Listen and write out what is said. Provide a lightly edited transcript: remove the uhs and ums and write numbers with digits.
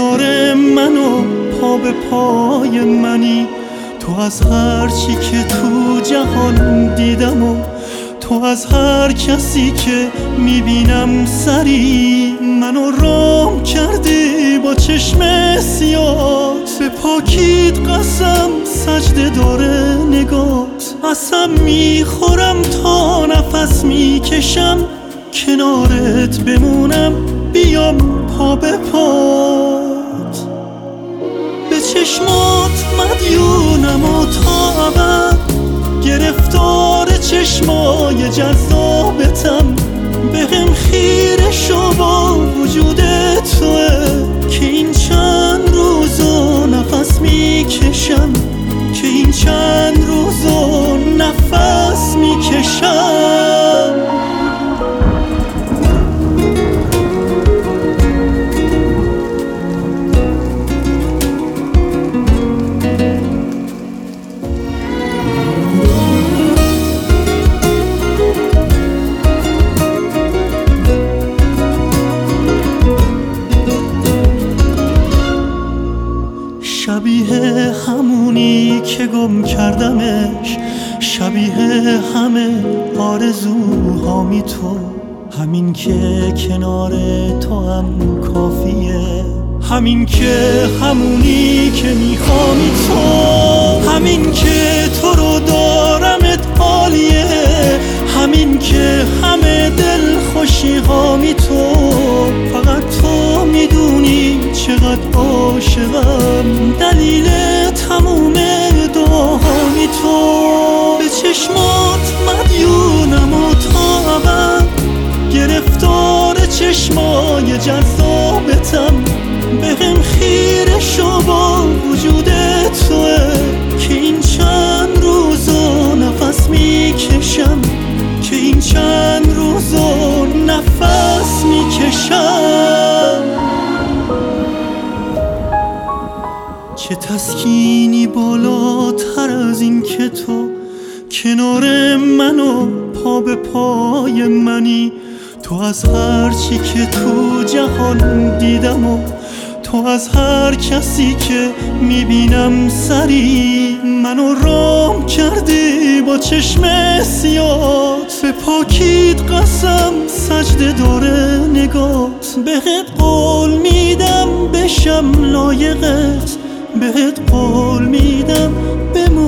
کنار من و پا به پای منی. تو از هر چی که تو جهان دیدم و تو از هر کسی که میبینم سری. منو رام کردی با چشم سیاه، به پاکیت قسم سجده داره نگات. قسم میخورم تا نفس میکشم کنارت بمونم، بیام پا به پات. به چشمات مدیونم و تا ابد گرفتار چشمای جذابتم. بهم خیره شو با وجود توه که این چند روزو نفس میکشم، که این چند روزو نفس میکشم. شبیه همونی که گم کردمش، شبیه همه آرزوهامی تو. همین که کنار تو هم کافیه، همین که همونی که میخوامی تو. همین که تو رو دارمت عالیه، همین که همه دل خوشی هامی تو. فقط تو میدونی چقدر عاشقم، دلیل تموم دعاهامی تو. به چشمات مدیونم و تا ابد گرفتار چشمای جذابتم. بهم خیره شو با وجود توه که این چند روزو نفس میکشم، که این چند روزو نفس میکشم. چه تسکینی بالاتر از این که تو کنار من و پا به پای منی. تو از هر چی که تو جهان دیدم و تو از هر کسی که میبینم سری. منو رام کردی با چشم سیات، به پاکیت قسم سجده داره نگات. بهت قول میدم بشم لایقت، بهت قول میدم بمونم